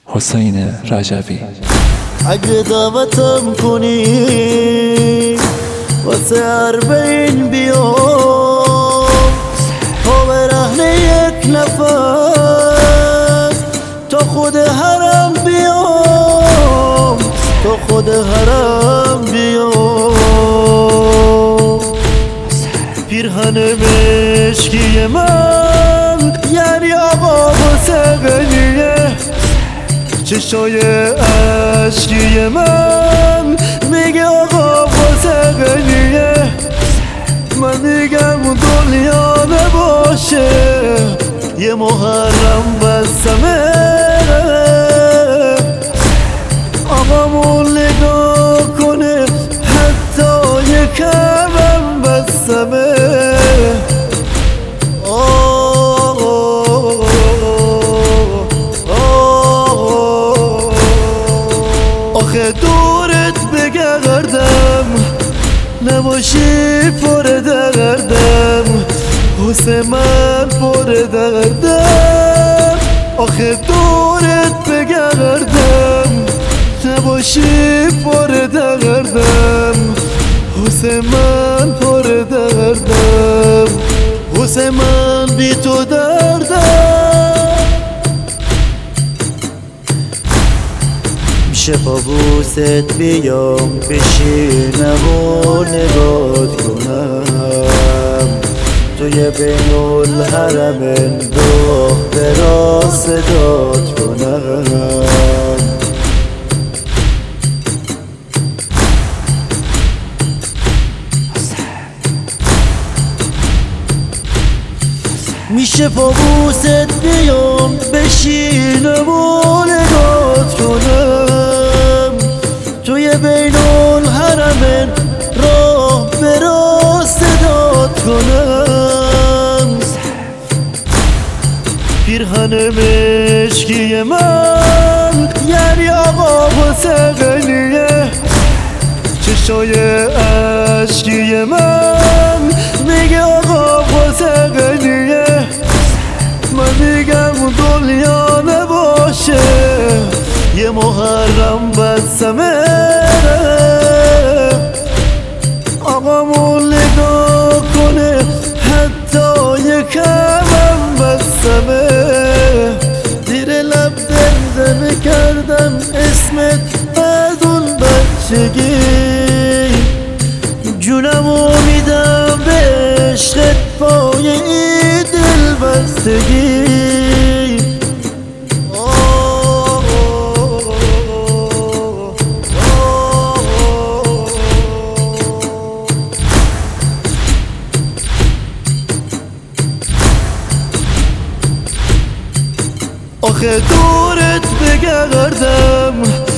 حسین رجبی. اگه دعوتم کنی واسه اربعین بیام تا برهنه یک نفس تا خود حرم بیام، تا خود حرم بیام. پیرهن مشکی من یعنی آقا حسینیه، چشای عشقی من میگه آقا حسینیه. من میگم دنیا نباشه یه محرم بسمه، آقامون نگاه کنه حتی یه کمم بسمه. آخه دورت بگردم نباشی پر دردم، حسین من پر دردم. آخه دورت بگردم نباشی پر دردم، حسین من پر دردم، حسین من بی تو دردم. میشه با بوست بیام بشینم و نگات کنم، توی بین الحرمین راه به راه صدات کنم. میشه با بوست بیام بشینم و نگات کنم، توی بین الحرمین راه به راه صدات کنم. پیرهن مشکی من یعنی آقا حسینیه، چشای عشقی من میگه آقا حسینیه. من میگم دنیا نباشه یه محرم بسمه، آقامون نگاه کنه حتی یه کمم بسمه. زیر لب زمزمه کردم اسمت از اون بچگی، جونمو میدم به عشقت پای این دل بستگی. آخه دورت بگردم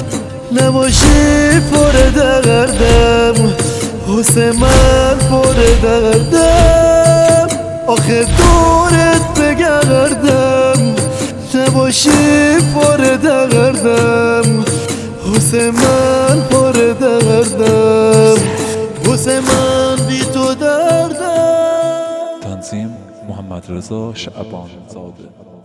نباشی پر دردم، حسین من پر دردم. آخه دورت بگردم نباشی پر دردم، حسین من پر دردم، حسین من بی تو دردم. تنظیم محمد رضا شعبان زاده.